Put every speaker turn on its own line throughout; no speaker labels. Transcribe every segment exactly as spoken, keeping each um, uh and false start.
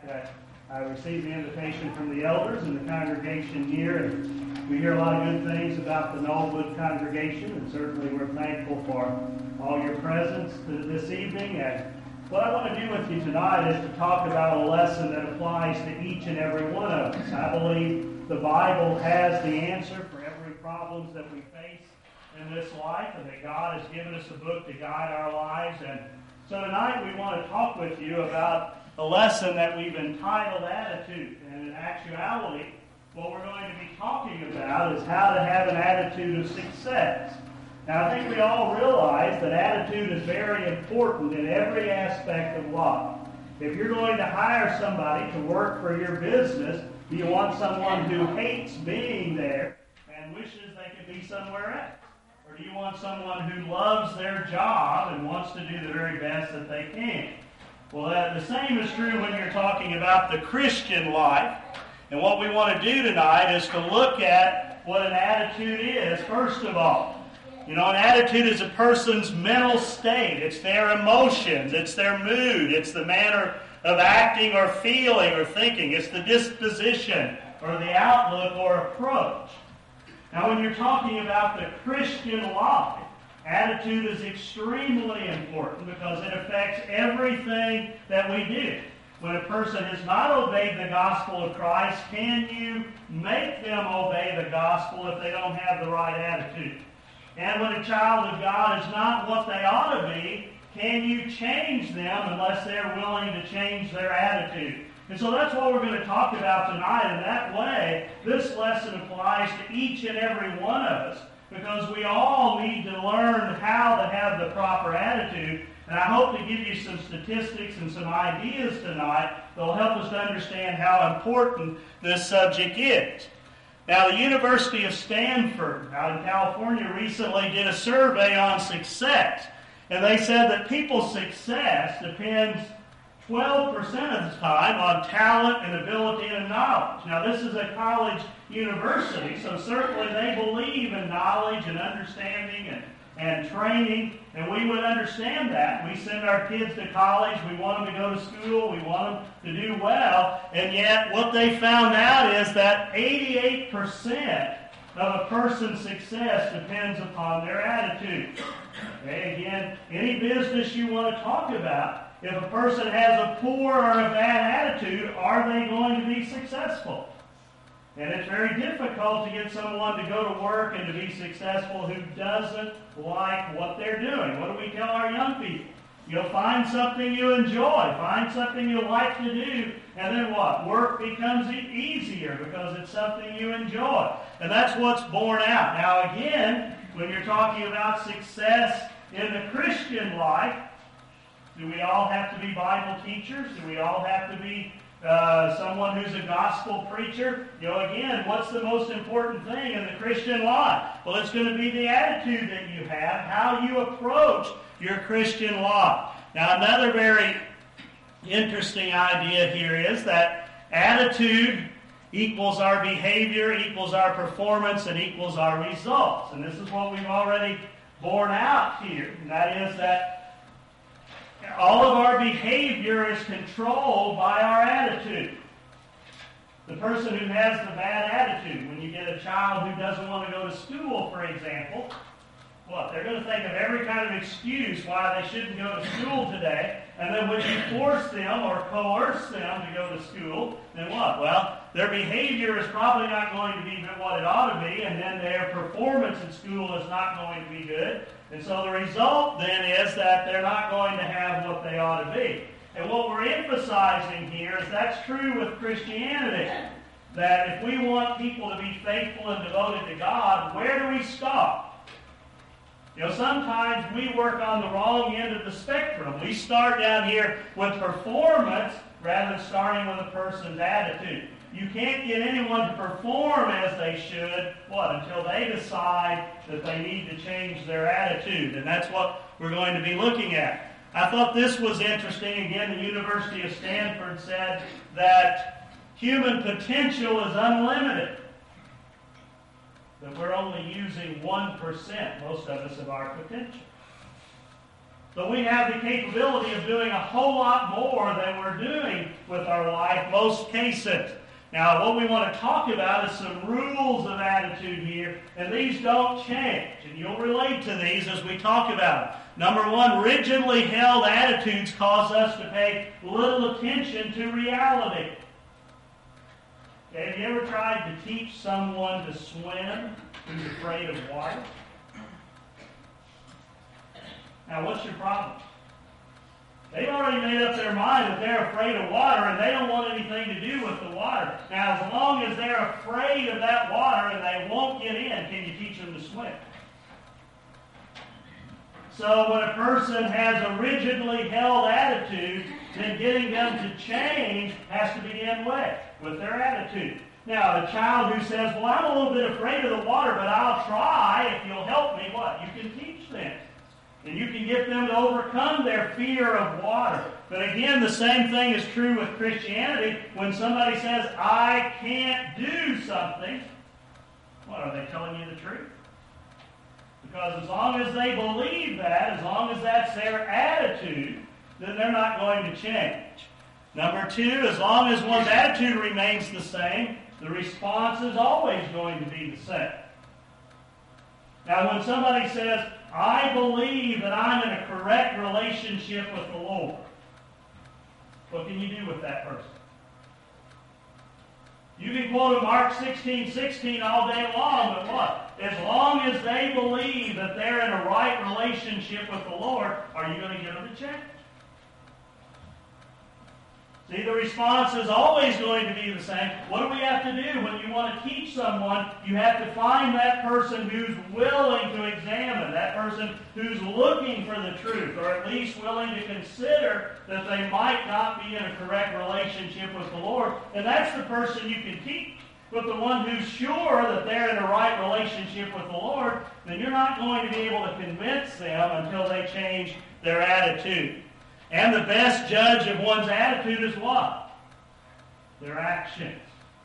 that I received the invitation from the elders and the congregation here, and we hear a lot of good things about the Knollwood congregation, and certainly we're thankful for all your presence this evening. And what I want to do with you tonight is to talk about a lesson that applies to each and every one of us. I believe the Bible has the answer for every problem that we face in this life, and that God has given us a book to guide our lives. And so tonight we want to talk with you about a lesson that we've entitled Attitude. And in actuality, what we're going to be talking about is how to have an attitude of success. Now, I think we all realize that attitude is very important in every aspect of life. If you're going to hire somebody to work for your business, do you want someone who hates being there and wishes they could be somewhere else? Or do you want someone who loves their job and wants to do the very best that they can? Well, uh, the same is true when you're talking about the Christian life. And what we want to do tonight is to look at what an attitude is, first of all. You know, an attitude is a person's mental state. It's their emotions. It's their mood. It's the manner of acting or feeling or thinking. It's the disposition or the outlook or approach. Now, when you're talking about the Christian life, attitude is extremely important because it affects everything that we do. When a person has not obeyed the gospel of Christ, can you make them obey the gospel if they don't have the right attitude? And when a child of God is not what they ought to be, can you change them unless they're willing to change their attitude? And so that's what we're going to talk about tonight. And that way, this lesson applies to each and every one of us, because we all need to learn how to have the proper attitude. And I hope to give you some statistics and some ideas tonight that will help us to understand how important this subject is. Now, the University of Stanford out in California recently did a survey on success. And they said that people's success depends twelve percent of the time on talent and ability and knowledge. Now, this is a college university, so certainly they believe in knowledge and understanding and, and training, and we would understand that. We send our kids to college, we want them to go to school, we want them to do well, and yet what they found out is that eighty-eight percent of a person's success depends upon their attitude. Okay, again, any business you want to talk about, if a person has a poor or a bad attitude, are they going to be successful? And it's very difficult to get someone to go to work and to be successful who doesn't like what they're doing. What do we tell our young people? You'll find something you enjoy, find something you like to do, and then what? Work becomes easier because it's something you enjoy. And that's what's borne out. Now again, when you're talking about success in the Christian life, do we all have to be Bible teachers? Do we all have to be uh, someone who's a gospel preacher? You know, again, what's the most important thing in the Christian life? Well, it's going to be the attitude that you have, how you approach your Christian life. Now, another very interesting idea here is that attitude equals our behavior, equals our performance, and equals our results. And this is what we've already borne out here, and that is that all of our behavior is controlled by our attitude. The person who has the bad attitude, when you get a child who doesn't want to go to school, for example, what? They're going to think of every kind of excuse why they shouldn't go to school today, and then when you force them or coerce them to go to school, then what? Well, their behavior is probably not going to be what it ought to be, and then their performance in school is not going to be good. And so the result then is that they're not going to have what they ought to be. And what we're emphasizing here is that's true with Christianity. That if we want people to be faithful and devoted to God, where do we start? You know, sometimes we work on the wrong end of the spectrum. We start down here with performance rather than starting with a person's attitude. You can't get anyone to perform as they should, what, until they decide that they need to change their attitude. And that's what we're going to be looking at. I thought this was interesting. Again, the University of Stanford said that human potential is unlimited. That we're only using one percent, most of us, of our potential. But we have the capability of doing a whole lot more than we're doing with our life, most cases. Now, what we want to talk about is some rules of attitude here, and these don't change. And you'll relate to these as we talk about them. Number one, rigidly held attitudes cause us to pay little attention to reality. Okay, have you ever tried to teach someone to swim who's afraid of water? Now, what's your problem? They've already made up their mind that they're afraid of water and they don't want anything to do with the water. Now, as long as they're afraid of that water and they won't get in, can you teach them to swim? So when a person has a rigidly held attitude, then getting them to change has to begin with, with their attitude. Now, a child who says, well, I'm a little bit afraid of the water, but I'll try if you'll help me, what? You can teach them. And you can get them to overcome their fear of water. But again, the same thing is true with Christianity. When somebody says, I can't do something, what, are they telling you the truth? Because as long as they believe that, as long as that's their attitude, then they're not going to change. Number two, as long as one's attitude remains the same, the response is always going to be the same. Now, when somebody says, I believe that I'm in a correct relationship with the Lord, what can you do with that person? You can quote Mark sixteen sixteen all day long, but what? As long as they believe that they're in a right relationship with the Lord, are you going to get them to change? See, the response is always going to be the same. What do we have to do when you want to teach someone? You have to find that person who's willing to examine, that person who's looking for the truth, or at least willing to consider that they might not be in a correct relationship with the Lord. And that's the person you can teach. But the one who's sure that they're in a right relationship with the Lord, then you're not going to be able to convince them until they change their attitude. And the best judge of one's attitude is what? Their actions.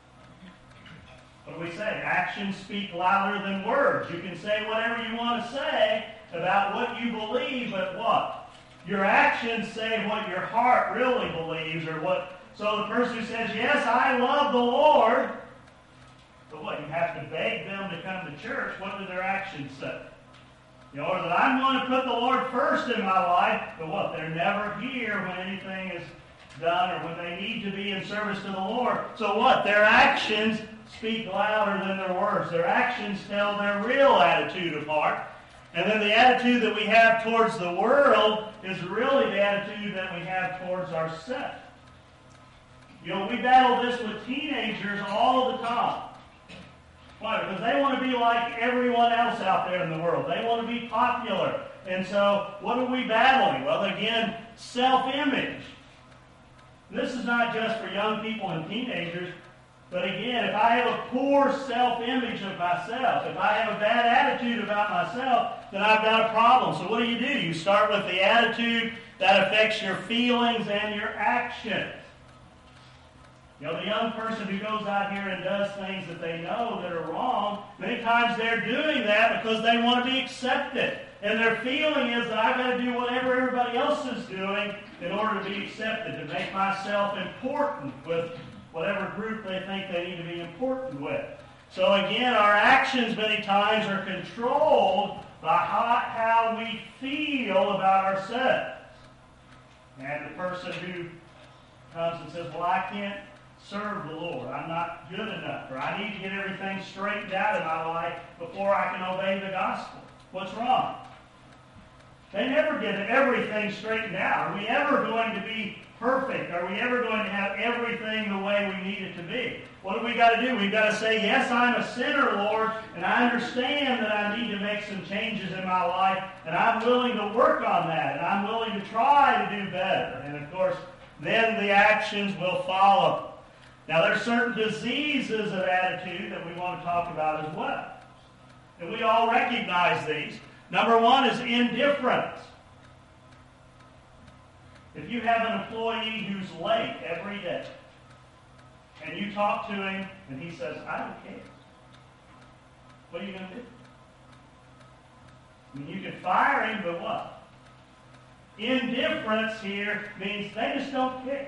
What do we say? Actions speak louder than words. You can say whatever you want to say about what you believe, but what? Your actions say what your heart really believes, or what. So the person who says, yes, I love the Lord, but what? You have to beg them to come to church. What do their actions say? You know, or that I'm going to put the Lord first in my life, but what? They're never here when anything is done or when they need to be in service to the Lord. So what? Their actions speak louder than their words. Their actions tell their real attitude of heart. And then the attitude that we have towards the world is really the attitude that we have towards ourselves. You know, we battle this with teenagers all the time. Why? Because they want to be like everyone else out there in the world. They want to be popular. And so, what are we battling? Well, again, self-image. This is not just for young people and teenagers, but again, if I have a poor self-image of myself, if I have a bad attitude about myself, then I've got a problem. So what do you do? You start with the attitude that affects your feelings and your actions. You know, the young person who goes out here and does things that they know that are wrong, many times they're doing that because they want to be accepted. And their feeling is that I've got to do whatever everybody else is doing in order to be accepted, to make myself important with whatever group they think they need to be important with. So again, our actions many times are controlled by how, how we feel about ourselves. And the person who comes and says, well, I can't serve the Lord. I'm not good enough. Or I need to get everything straightened out in my life before I can obey the gospel. What's wrong? They never get everything straightened out. Are we ever going to be perfect? Are we ever going to have everything the way we need it to be? What do we got to do? We've got to say, yes, I'm a sinner, Lord, and I understand that I need to make some changes in my life, and I'm willing to work on that, and I'm willing to try to do better. And of course, then the actions will follow. Now, there are certain diseases of attitude that we want to talk about as well. And we all recognize these. Number one is indifference. If you have an employee who's late every day, and you talk to him, and he says, I don't care, what are you going to do? I mean, you can fire him, but what? Indifference here means they just don't care.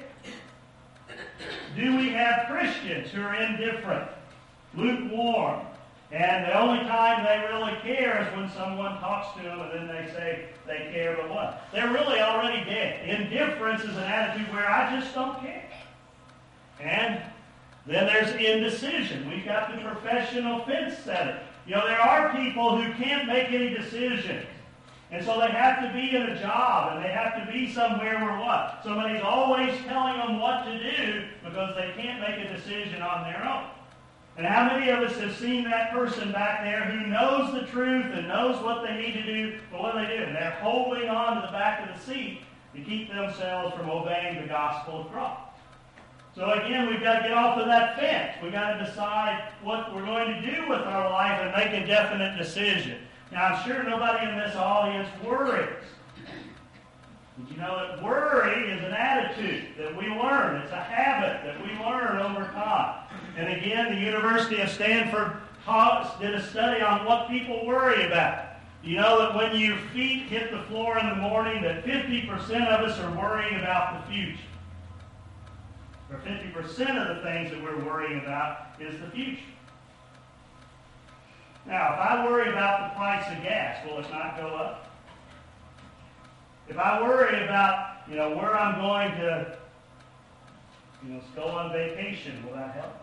Do we have Christians who are indifferent, lukewarm, and the only time they really care is when someone talks to them and then they say they care, but what? They're really already dead. Indifference is an attitude where I just don't care. And then there's indecision. We've got the professional fence setter. You know, there are people who can't make any decisions. And so they have to be in a job, and they have to be somewhere where what? Somebody's always telling them what to do because they can't make a decision on their own. And how many of us have seen that person back there who knows the truth and knows what they need to do, but what do they do? They're holding on to the back of the seat to keep themselves from obeying the gospel of Christ. So again, we've got to get off of that fence. We've got to decide what we're going to do with our life and make a definite decision. Now, I'm sure nobody in this audience worries. Did you know that worry is an attitude that we learn? It's a habit that we learn over time. And again, the University of Stanford taught, did a study on what people worry about. You know that when your feet hit the floor in the morning, that fifty percent of us are worrying about the future. Or fifty percent of the things that we're worrying about is the future. Now, if I worry about the price of gas, will it not go up? If I worry about, you know, where I'm going to, you know, go on vacation, will that help?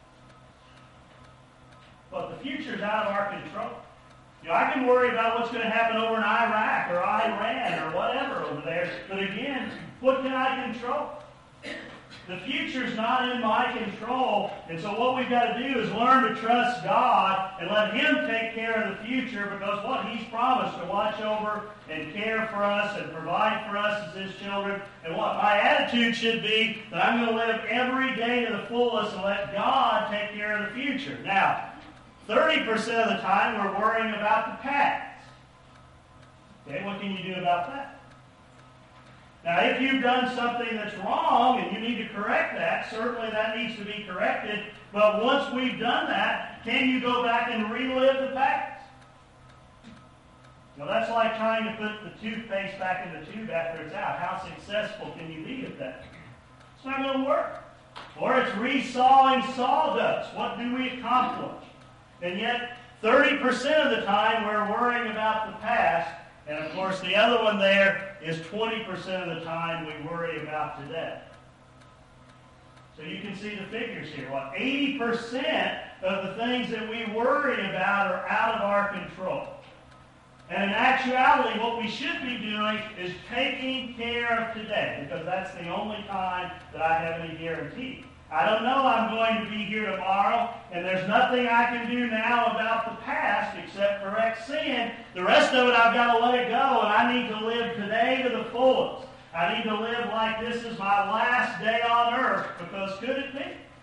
But the future's out of our control. You know, I can worry about what's going to happen over in Iraq or Iran or whatever over there. But again, what can I control? The future's not in my control. And so what we've got to do is learn to trust God and let Him take care of the future, because what He's promised to watch over and care for us and provide for us as His children. And what my attitude should be, that I'm going to live every day to the fullest and let God take care of the future. Now, thirty percent of the time we're worrying about the past. Okay, what can you do about that? Now, if you've done something that's wrong and you need to correct that, certainly that needs to be corrected. But once we've done that, can you go back and relive the past? Well, that's like trying to put the toothpaste back in the tube after it's out. How successful can you be at that? It's not going to work. Or it's resawing sawdust. What do we accomplish? And yet, thirty percent of the time we're worrying about the past. And of course, the other one there is twenty percent of the time we worry about today. So you can see the figures here. What, eighty percent of the things that we worry about are out of our control. And in actuality, what we should be doing is taking care of today, because that's the only time that I have any guarantee. I don't know I'm going to be here tomorrow, and there's nothing I can do now about the past except correct sin. The rest of it I've got to let it go, and I need to live today to the fullest. I need to live like this is my last day on earth, because could it be?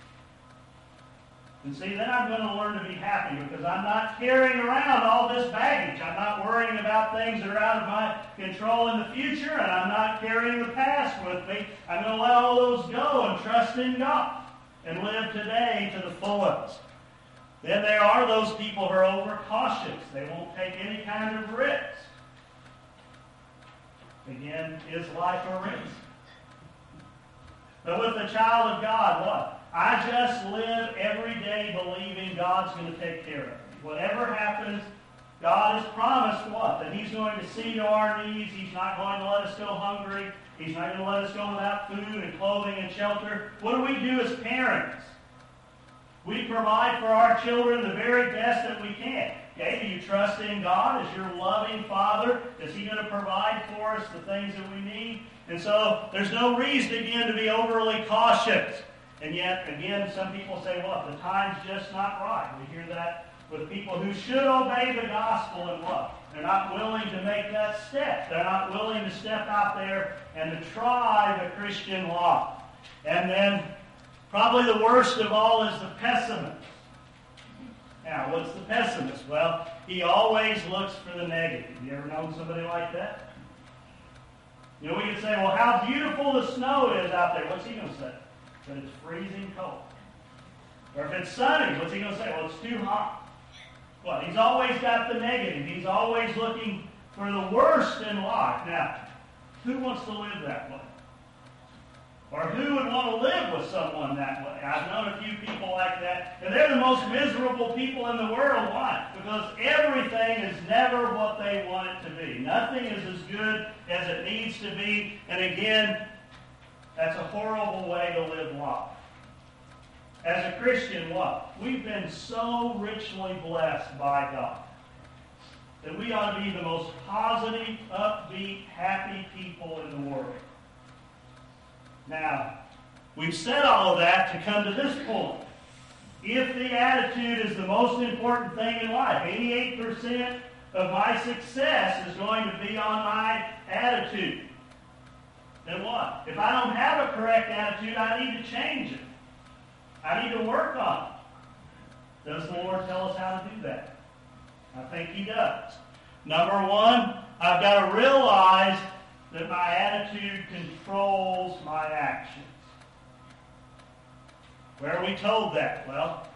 And see, then I'm going to learn to be happy, because I'm not carrying around all this baggage. I'm not worrying about things that are out of my control in the future, and I'm not carrying the past with me. I'm going to let all those go and trust in God and live today to the fullest. Then there are those people who are overcautious. They won't take any kind of risk. Again, is life a risk? But with the child of God, what? I just live every day believing God's going to take care of me. Whatever happens, God has promised what? That He's going to see to our needs. He's not going to let us go hungry. He's not going to let us go without food and clothing and shelter. What do we do as parents? We provide for our children the very best that we can. Okay, do you trust in God as your loving Father? Is He going to provide for us the things that we need? And so there's no reason, again, to be overly cautious. And yet, again, some people say, well, the time's just not right. We hear that with people who should obey the gospel and what? They're not willing to make that step. They're not willing to step out there and to try the Christian life. And then, probably the worst of all is the pessimist. Now, what's the pessimist? Well, he always looks for the negative. You ever known somebody like that? You know, we can say, well, how beautiful the snow is out there. What's he going to say? That it's freezing cold. Or if it's sunny, what's he going to say? Well, it's too hot. Well, he's always got the negative. He's always looking for the worst in life. Now, Who wants to live that way? Or who would want to live with someone that way? I've known a few people like that, and they're the most miserable people in the world. Why? Because everything is never what they want it to be. Nothing is as good as it needs to be, and again, that's a horrible way to live life. As a Christian, what? We've been so richly blessed by God that we ought to be the most positive, upbeat, happy people in the world. Now, we've said all of that to come to this point. If the attitude is the most important thing in life, eighty-eight percent of my success is going to be on my attitude, then what? If I don't have a correct attitude, I need to change it. I need to work on it. Does the Lord tell us how to do that? I think He does. Number one, I've got to realize that my attitude controls my actions. Where are we told that? Well,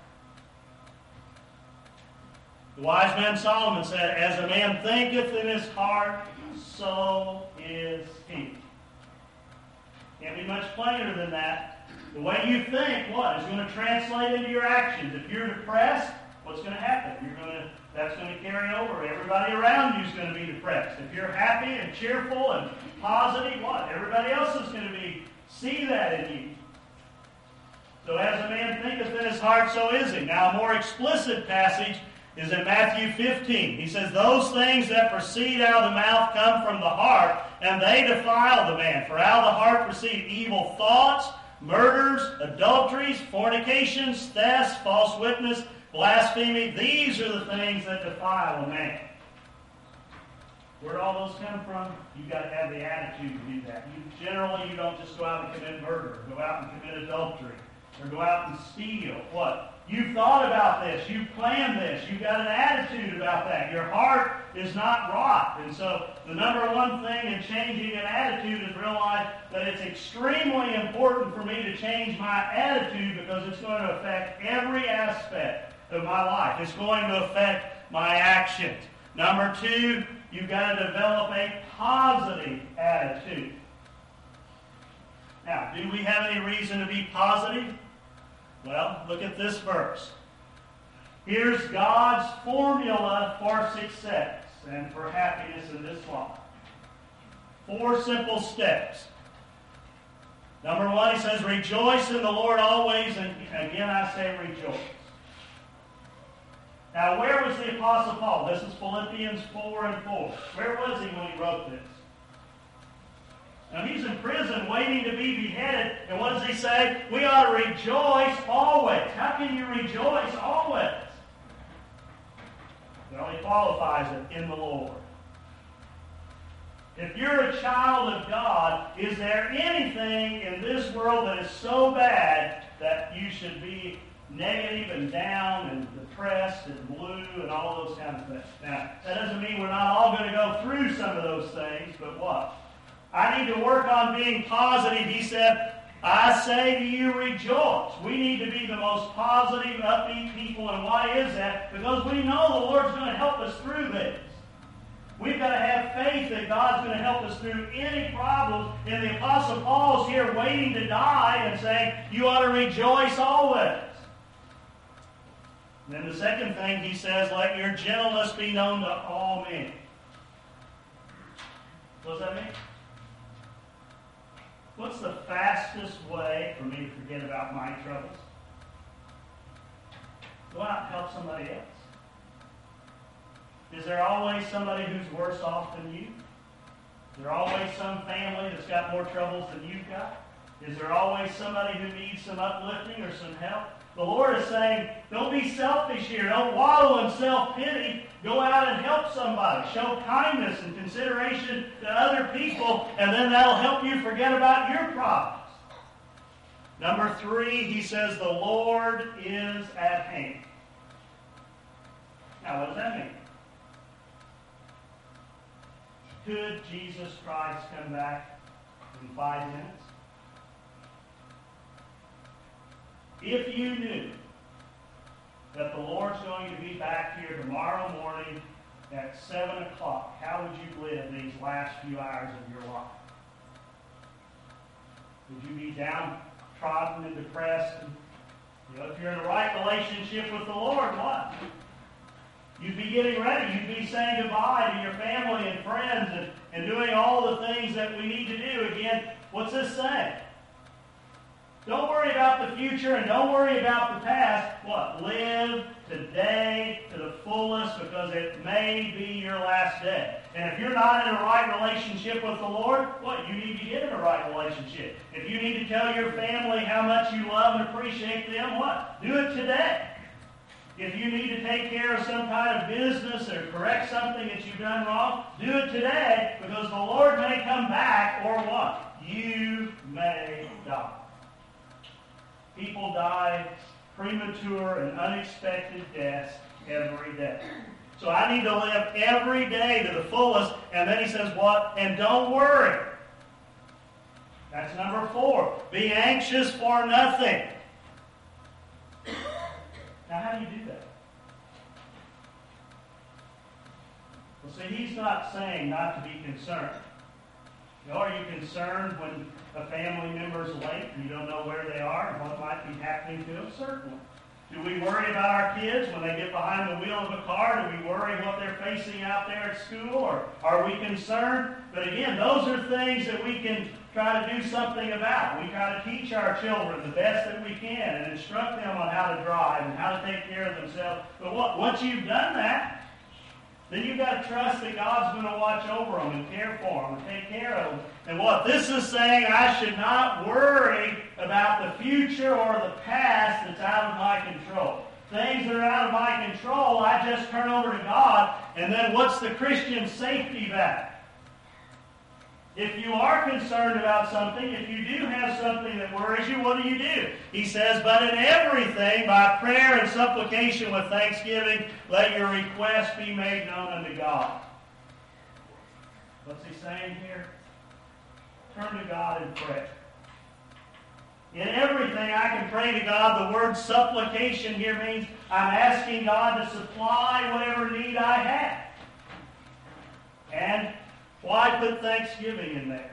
the wise man Solomon said, as a man thinketh in his heart, so is he. Can't be much plainer than that. The way you think, what? Is going to translate into your actions. If you're depressed, what's going to happen? You're going to, that's going to carry over. Everybody around you is going to be depressed. If you're happy and cheerful and positive, what? Everybody else is going to be, see that in you. So as a man thinketh in his heart, so is he. Now a more explicit passage is in Matthew fifteen. He says, those things that proceed out of the mouth come from the heart, and they defile the man. For out of the heart proceed evil thoughts, murders, adulteries, fornications, thefts, false witness, blasphemy. These are the things that defile a man. Where do all those come from? You've got to have the attitude to do that. You, generally, you don't just go out and commit murder, or go out and commit adultery, or go out and steal. What? You've thought about this. You've planned this. You've got an attitude about that. Your heart is not rot. And so the number one thing in changing an attitude is realize that it's extremely important for me to change my attitude because it's going to affect every aspect of my life. It's going to affect my actions. Number two, you've got to develop a positive attitude. Now, do we have any reason to be positive? Well, look at this verse. Here's God's formula for success and for happiness in this life. Four simple steps. Number one, he says, rejoice in the Lord always, and again I say rejoice. Now, where was the Apostle Paul? This is Philippians four and four. Where was he when he wrote this? Now, he's in prison waiting to be beheaded, and what does he say? We ought to rejoice always. How can you rejoice always? Well, he qualifies it in the Lord. If you're a child of God, is there anything in this world that is so bad that you should be negative and down and depressed and blue and all those kinds of things? Now, that doesn't mean we're not all going to go through some of those things, but what? I need to work on being positive. He said, I say to you, rejoice. We need to be the most positive, upbeat people. And why is that? Because we know the Lord's going to help us through this. We've got to have faith that God's going to help us through any problems. And the Apostle Paul's here waiting to die and saying, you ought to rejoice always. And then the second thing he says, let your gentleness be known to all men. What does that mean? What's the fastest way for me to forget about my troubles? Go out and help somebody else. Is there always somebody who's worse off than you? Is there always some family that's got more troubles than you've got? Is there always somebody who needs some uplifting or some help? The Lord is saying, don't be selfish here. Don't wallow in self-pity. Go out and help somebody. Show kindness and consideration to other people, and then that'll help you forget about your problems. Number three, he says, the Lord is at hand. Now, what does that mean? Could Jesus Christ come back in five minutes? If you knew that the Lord's going to be back here tomorrow morning at seven o'clock, how would you live these last few hours of your life? Would you be downtrodden and depressed? And, you know, if you're in the right relationship with the Lord, what? You'd be getting ready. You'd be saying goodbye to your family and friends and, and doing all the things that we need to do. Again, what's this saying? Don't worry about the future and don't worry about the past. What? Live today to the fullest because it may be your last day. And if you're not in a right relationship with the Lord, what? You need to get in a right relationship. If you need to tell your family how much you love and appreciate them, what? Do it today. If you need to take care of some kind of business or correct something that you've done wrong, do it today because the Lord may come back or what? You may die. People die premature and unexpected deaths every day. So I need to live every day to the fullest. And then he says what? And don't worry. That's number four. Be anxious for nothing. Now, how do you do that? Well, see, he's not saying not to be concerned. You know, are you concerned when a family member's late and you don't know where they are and what might be happening to them? Certainly. Do we worry about our kids when they get behind the wheel of a car? Do we worry what they're facing out there at school? Or are we concerned? But again, those are things that we can try to do something about. We try to teach our children the best that we can and instruct them on how to drive and how to take care of themselves. But what, once you've done that, then you've got to trust that God's going to watch over them and care for them and take care of them. And what this is saying, I should not worry about the future or the past that's out of my control. Things that are out of my control, I just turn over to God. And then what's the Christian safety valve? If you are concerned about something, if you do have something that worries you, what do you do? He says, but in everything, by prayer and supplication with thanksgiving, let your requests be made known unto God. What's he saying here? Turn to God in prayer. In everything I can pray to God. The word supplication here means I'm asking God to supply whatever need I have. And why put thanksgiving in there?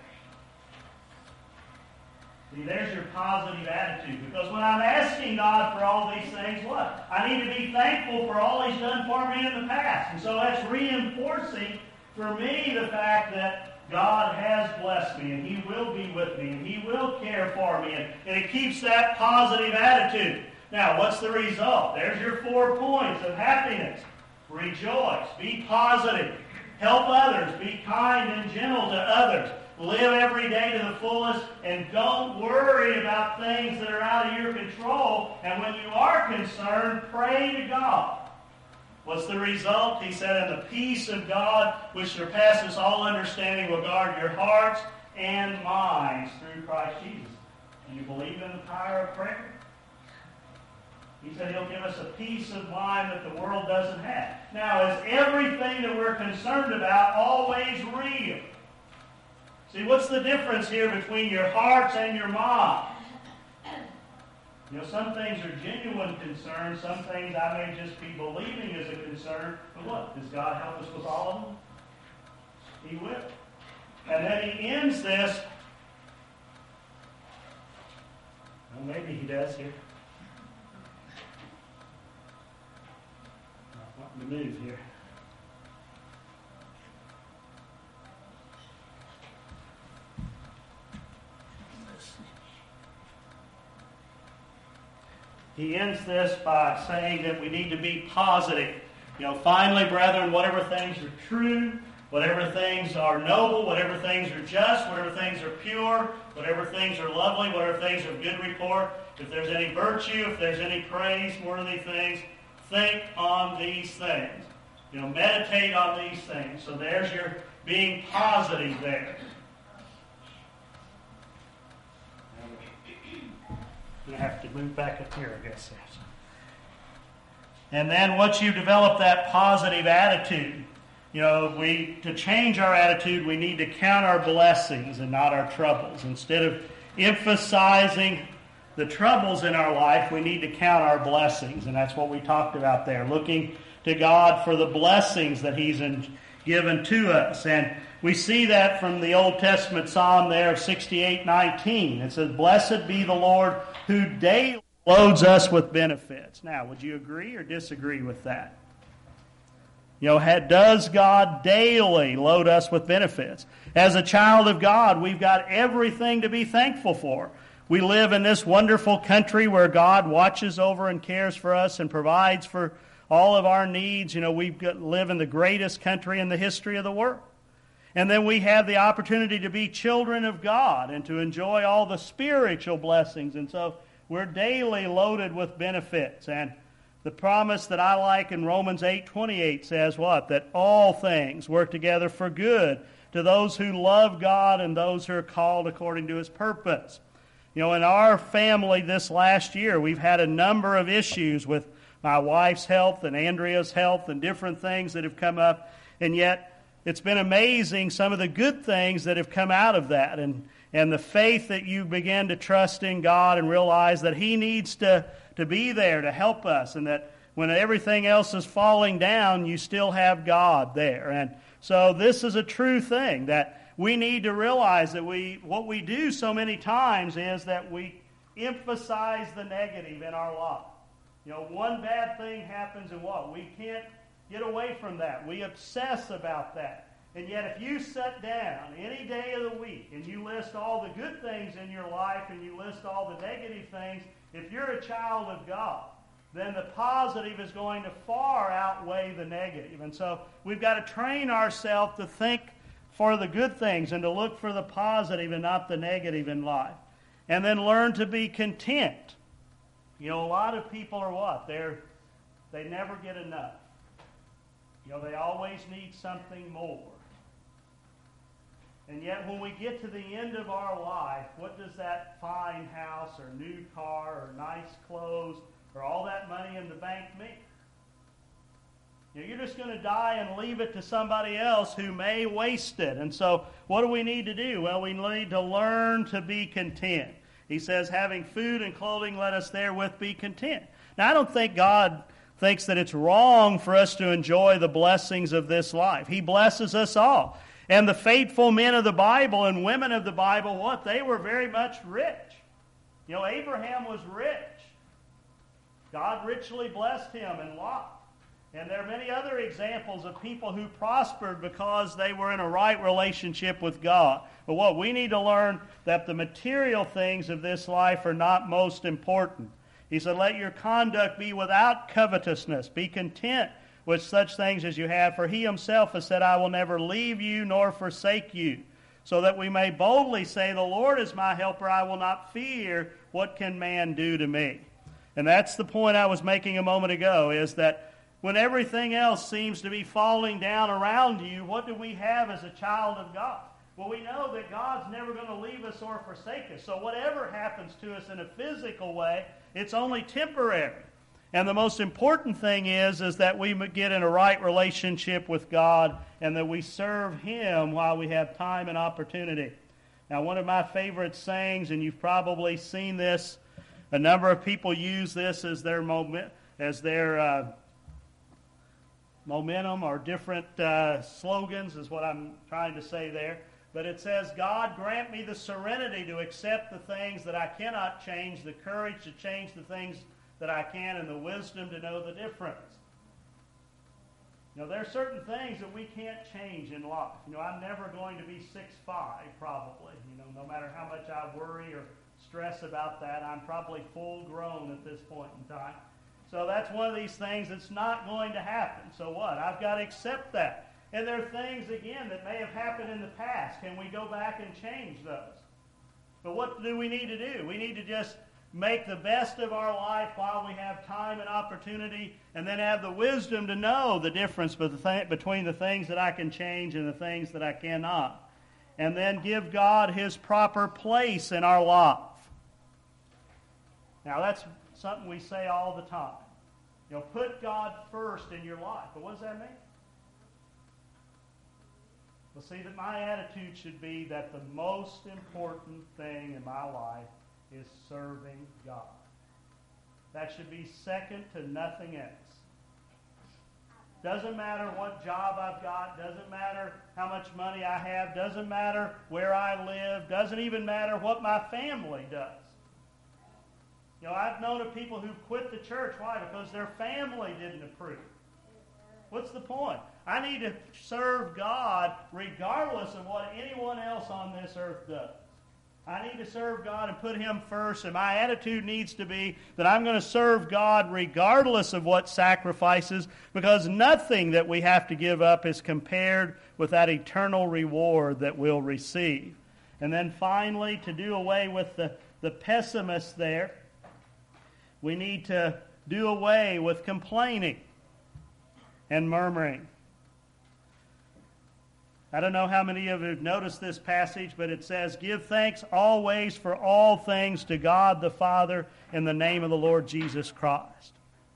See, there's your positive attitude. Because when I'm asking God for all these things, what? I need to be thankful for all He's done for me in the past. And so that's reinforcing for me the fact that God has blessed me, and He will be with me, and He will care for me, and, and it keeps that positive attitude. Now, what's the result? There's your four points of happiness. Rejoice. Be positive. Help others. Be kind and gentle to others. Live every day to the fullest, and don't worry about things that are out of your control. And when you are concerned, pray to God. What's the result? He said, and the peace of God, which surpasses all understanding, will guard your hearts and minds through Christ Jesus. And you believe in the power of prayer? He said He'll give us a peace of mind that the world doesn't have. Now, is everything that we're concerned about always real? See, what's the difference here between your hearts and your minds? You know, some things are genuine concerns. Some things I may just be believing is a concern. But what? Does God help us with all of them? He will. And then He ends this. Well, maybe He does here. I'm not wanting to move here. He ends this by saying that we need to be positive. You know, finally, brethren, whatever things are true, whatever things are noble, whatever things are just, whatever things are pure, whatever things are lovely, whatever things are of good report, if there's any virtue, if there's any praiseworthy things, think on these things. You know, meditate on these things. So there's your being positive there. I'm going to have to move back up here, I guess. And then once you develop that positive attitude, you know, we to change our attitude, we need to count our blessings and not our troubles. Instead of emphasizing the troubles in our life, we need to count our blessings. And that's what we talked about there, looking to God for the blessings that He's in, given to us. And we see that from the Old Testament Psalm there of sixty-eight nineteen. It says, "Blessed be the Lord who daily loads us with benefits." Now, would you agree or disagree with that? You know, had, does God daily load us with benefits? As a child of God, we've got everything to be thankful for. We live in this wonderful country where God watches over and cares for us and provides for all of our needs. You know, we live in the greatest country in the history of the world. And then we have the opportunity to be children of God and to enjoy all the spiritual blessings. And so we're daily loaded with benefits. And the promise that I like in Romans eight twenty-eight says what? That all things work together for good to those who love God and those who are called according to His purpose. You know, in our family this last year, we've had a number of issues with my wife's health and Andrea's health and different things that have come up. And yet, it's been amazing some of the good things that have come out of that. And, and the faith that you begin to trust in God and realize that He needs to to be there to help us, and that when everything else is falling down, you still have God there. And so this is a true thing that we need to realize, that we what we do so many times is that we emphasize the negative in our life. You know, one bad thing happens and what? We can't get away from that. We obsess about that. And yet if you sit down any day of the week and you list all the good things in your life and you list all the negative things, if you're a child of God, then the positive is going to far outweigh the negative. And so we've got to train ourselves to think for the good things and to look for the positive and not the negative in life. And then learn to be content. You know, a lot of people are what? They're, they never get enough. You know, they always need something more. And yet when we get to the end of our life, what does that fine house or new car or nice clothes or all that money in the bank mean? You know, you're just going to die and leave it to somebody else who may waste it. And so what do we need to do? Well, we need to learn to be content. He says, having food and clothing, let us therewith be content. Now, I don't think God thinks that it's wrong for us to enjoy the blessings of this life. He blesses us all. And the faithful men of the Bible and women of the Bible, what? They were very much rich. You know, Abraham was rich. God richly blessed him and Lot. And there are many other examples of people who prospered because they were in a right relationship with God. But what we need to learn, that the material things of this life are not most important. He said, let your conduct be without covetousness. Be content with such things as you have. For He Himself has said, I will never leave you nor forsake you. So that we may boldly say, the Lord is my helper. I will not fear. What can man do to me? And that's the point I was making a moment ago, is that when everything else seems to be falling down around you, what do we have as a child of God? Well, we know that God's never going to leave us or forsake us. So whatever happens to us in a physical way, it's only temporary. And the most important thing is, is that we get in a right relationship with God and that we serve Him while we have time and opportunity. Now, one of my favorite sayings, and you've probably seen this, a number of people use this as their moment, as their uh, momentum or different uh, slogans is what I'm trying to say there. But it says, God grant me the serenity to accept the things that I cannot change, the courage to change the things that I can, and the wisdom to know the difference. You know, there are certain things that we can't change in life. You know, I'm never going to be six five, probably. You know, no matter how much I worry or stress about that, I'm probably full grown at this point in time. So that's one of these things that's not going to happen. So what? I've got to accept that. And there are things, again, that may have happened in the past. Can we go back and change those? But what do we need to do? We need to just make the best of our life while we have time and opportunity, and then have the wisdom to know the difference between the things that I can change and the things that I cannot. And then give God His proper place in our life. Now, that's something we say all the time. You know, put God first in your life. But what does that mean? Well, see, that my attitude should be that the most important thing in my life is serving God. That should be second to nothing else. Doesn't matter what job I've got. Doesn't matter how much money I have. Doesn't matter where I live. Doesn't even matter what my family does. You know, I've known of people who quit the church. Why? Because their family didn't approve. What's the point? I need to serve God regardless of what anyone else on this earth does. I need to serve God and put Him first, and my attitude needs to be that I'm going to serve God regardless of what sacrifices, because nothing that we have to give up is compared with that eternal reward that we'll receive. And then finally, to do away with the, the pessimists there, we need to do away with complaining and murmuring. I don't know how many of you have noticed this passage, but it says, "Give thanks always for all things to God the Father in the name of the Lord Jesus Christ."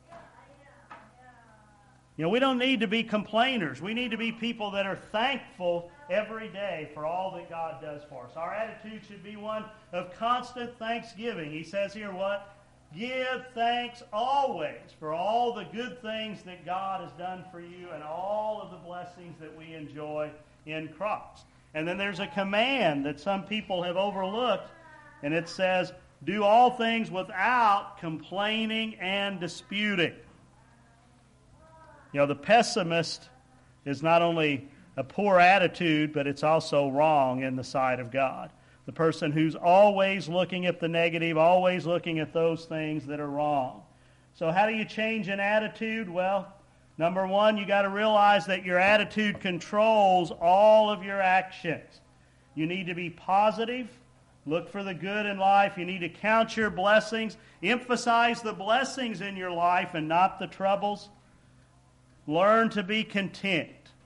You know, we don't need to be complainers. We need to be people that are thankful every day for all that God does for us. Our attitude should be one of constant thanksgiving. He says here what? Give thanks always for all the good things that God has done for you and all of the blessings that we enjoy in Christ. And then there's a command that some people have overlooked, and it says, do all things without complaining and disputing. You know, the pessimist is not only a poor attitude, but it's also wrong in the sight of God. The person who's always looking at the negative, always looking at those things that are wrong. So how do you change an attitude? Well, number one, you got to realize that your attitude controls all of your actions. You need to be positive. Look for the good in life. You need to count your blessings. Emphasize the blessings in your life and not the troubles. Learn to be content.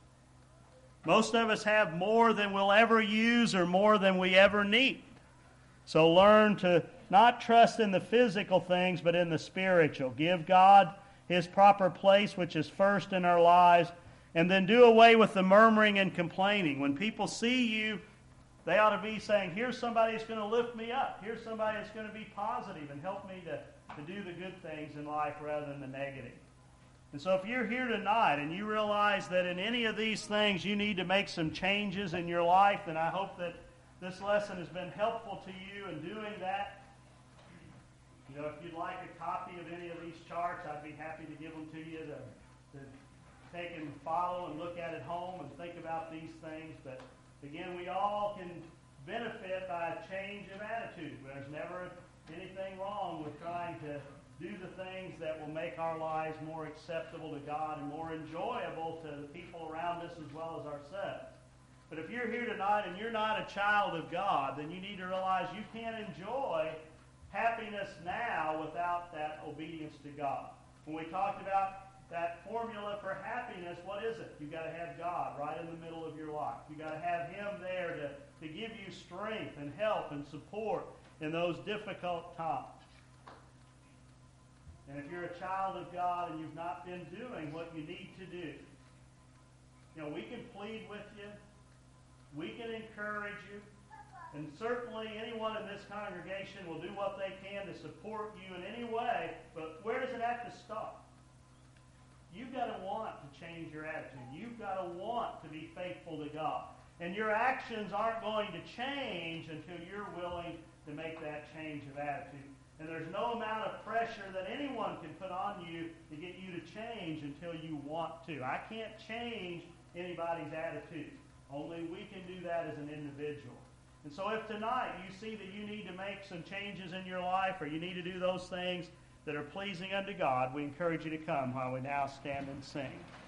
Most of us have more than we'll ever use or more than we ever need. So learn to not trust in the physical things, but in the spiritual. Give God His proper place, which is first in our lives, and then do away with the murmuring and complaining. When people see you, they ought to be saying, here's somebody that's going to lift me up. Here's somebody that's going to be positive and help me to, to do the good things in life rather than the negative. And so if you're here tonight and you realize that in any of these things you need to make some changes in your life, then I hope that this lesson has been helpful to you in doing that. You know, if you'd like a copy of any of these charts, I'd be happy to give them to you to, to take and follow and look at at home and think about these things. But again, we all can benefit by a change of attitude. There's never anything wrong with trying to do the things that will make our lives more acceptable to God and more enjoyable to the people around us as well as ourselves. But if you're here tonight and you're not a child of God, then you need to realize you can't enjoy happiness now without that obedience to God. When we talked about that formula for happiness, what is it? You've got to have God right in the middle of your life. You've got to have Him there to, to give you strength and help and support in those difficult times. And if you're a child of God and you've not been doing what you need to do, you know, we can plead with you. We can encourage you. And certainly anyone in this congregation will do what they can to support you in any way. But where does it have to start? You've got to want to change your attitude. You've got to want to be faithful to God. And your actions aren't going to change until you're willing to make that change of attitude. And there's no amount of pressure that anyone can put on you to get you to change until you want to. I can't change anybody's attitude. Only we can do that as an individual. And so if tonight you see that you need to make some changes in your life or you need to do those things that are pleasing unto God, we encourage you to come while we now stand and sing.